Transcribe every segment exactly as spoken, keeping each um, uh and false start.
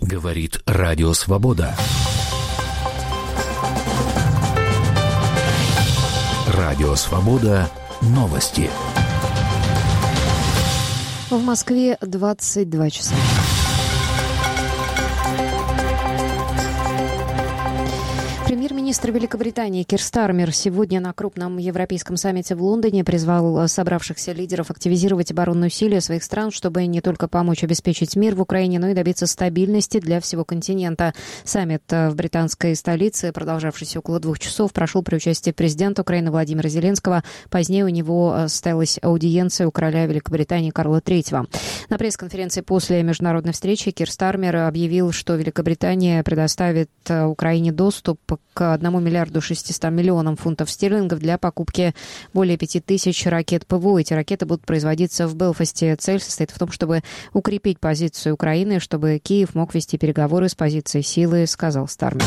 Говорит Радио Свобода. Радио Свобода. Новости. В Москве двадцать два часа. Премьер-министр Великобритании Кир Стармер сегодня на крупном европейском саммите в Лондоне призвал собравшихся лидеров активизировать оборонные усилия своих стран, чтобы не только помочь обеспечить мир в Украине, но и добиться стабильности для всего континента. Саммит в британской столице, продолжавшийся около двух часов, прошел при участии президента Украины Владимира Зеленского. Позднее у него состоялась аудиенция у короля Великобритании Карла третьего. На пресс-конференции после международной встречи Кир Стармер объявил, что Великобритания предоставит Украине доступ к одному миллиарду шестистам миллионам фунтов стерлингов для покупки более пяти тысяч ракет ПВО. Эти ракеты будут производиться в Белфасте. Цель состоит в том, чтобы укрепить позицию Украины, чтобы Киев мог вести переговоры с позиции силы, сказал Стармер.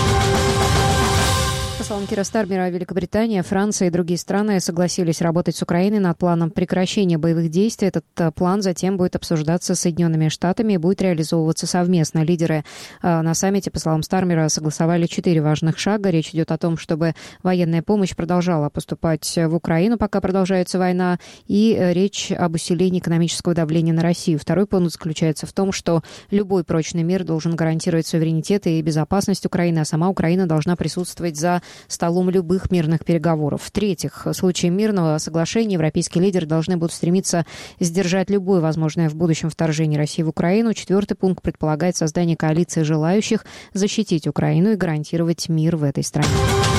По словам Кира Стармера, Великобритания, Франция и другие страны согласились работать с Украиной над планом прекращения боевых действий. Этот план затем будет обсуждаться с Соединенными Штатами и будет реализовываться совместно. Лидеры на саммите, по словам Стармера, согласовали четыре важных шага. Речь идет о том, чтобы военная помощь продолжала поступать в Украину, пока продолжается война, и речь об усилении экономического давления на Россию. Второй пункт заключается в том, что любой прочный мир должен гарантировать суверенитет и безопасность Украины, а сама Украина должна присутствовать за столом любых мирных переговоров. В-третьих, в случае мирного соглашения европейские лидеры должны будут стремиться сдержать любое возможное в будущем вторжение России в Украину. Четвертый пункт предполагает создание коалиции желающих защитить Украину и гарантировать мир в этой стране.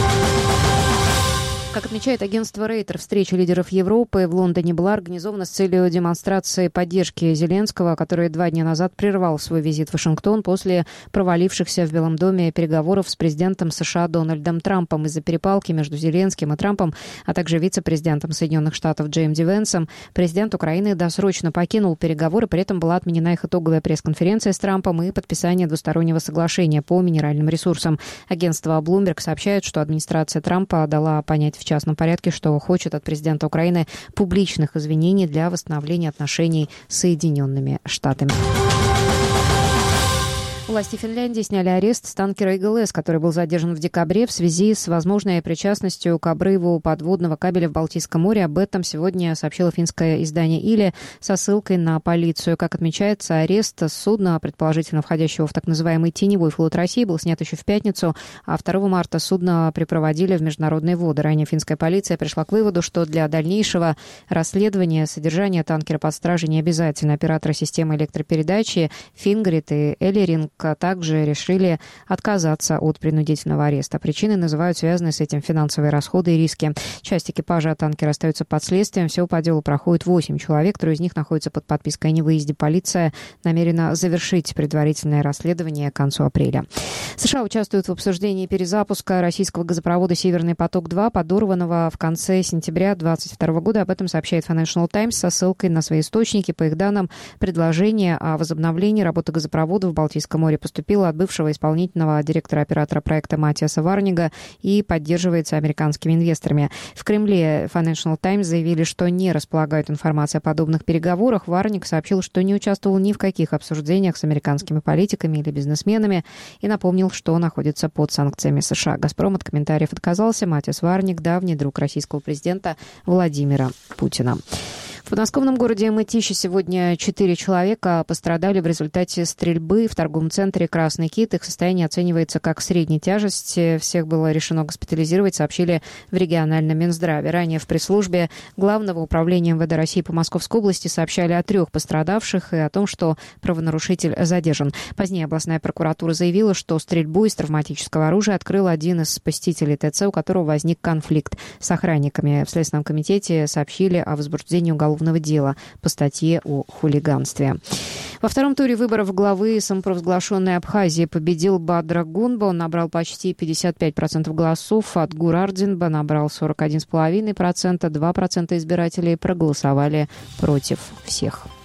Как отмечает агентство Рейтер, встреча лидеров Европы в Лондоне была организована с целью демонстрации поддержки Зеленского, который два дня назад прервал свой визит в Вашингтон после провалившихся в Белом доме переговоров с президентом США Дональдом Трампом. Из-за перепалки между Зеленским и Трампом, а также вице-президентом Соединенных Штатов Джей Ди Венсом, президент Украины досрочно покинул переговоры, при этом была отменена их итоговая пресс-конференция с Трампом и подписание двустороннего соглашения по минеральным ресурсам. Агентство Bloomberg сообщает, что администрация Трампа дала понять в частном порядке, что хочет от президента Украины публичных извинений для восстановления отношений с Соединенными Штатами. Власти Финляндии сняли арест с танкера «Игл Эс», который был задержан в декабре в связи с возможной причастностью к обрыву подводного кабеля в Балтийском море. Об этом сегодня сообщило финское издание «Иле» со ссылкой на полицию. Как отмечается, арест судна, предположительно входящего в так называемый теневой флот России, был снят еще в пятницу, а второго марта судно припроводили в международные воды. Ранее финская полиция пришла к выводу, что для дальнейшего расследования содержания танкера под стражей не обязательно. Операторы системы электропередачи Фингрид и Эллеринг также решили отказаться от принудительного ареста. Причины называют связанные с этим финансовые расходы и риски. Часть экипажа танкера остается под следствием. Всего по делу проходит восемь человек. Трое из них находятся под подпиской о невыезде. Полиция намерена завершить предварительное расследование к концу апреля. США участвуют в обсуждении перезапуска российского газопровода «Северный поток-два», подорванного в конце сентября две тысячи двадцать второго года. Об этом сообщает Financial Times со ссылкой на свои источники. По их данным, предложение о возобновлении работы газопровода в Балтийском море поступило от бывшего исполнительного директора оператора проекта Матиаса Варнига и поддерживается американскими инвесторами. В Кремле Financial Times заявили, что не располагают информацией о подобных переговорах. Варник сообщил, что не участвовал ни в каких обсуждениях с американскими политиками или бизнесменами и напомнил, что находится под санкциями США. «Газпром» от комментариев отказался. Матиас Варник – давний друг российского президента Владимира Путина. В подмосковном городе Мытищи сегодня четыре человека пострадали в результате стрельбы в торговом центре «Красный кит». Их состояние оценивается как средней тяжести. Всех было решено госпитализировать, сообщили в региональном Минздраве. Ранее в пресс-службе Главного управления эм вэ дэ России по Московской области сообщали о трех пострадавших и о том, что правонарушитель задержан. Позднее областная прокуратура заявила, что стрельбу из травматического оружия открыл один из посетителей тэ цэ, у которого возник конфликт с охранниками. В Следственном комитете сообщили о возбуждении уголовного дела по статье о хулиганстве. Во втором туре выборов главы самопровозглашенной Абхазии победил Бадра Гунба. Он набрал почти пятьдесят пять процентов голосов. Атгур Ардинба набрал сорок один целых пять десятых процента. два процента избирателей проголосовали против всех.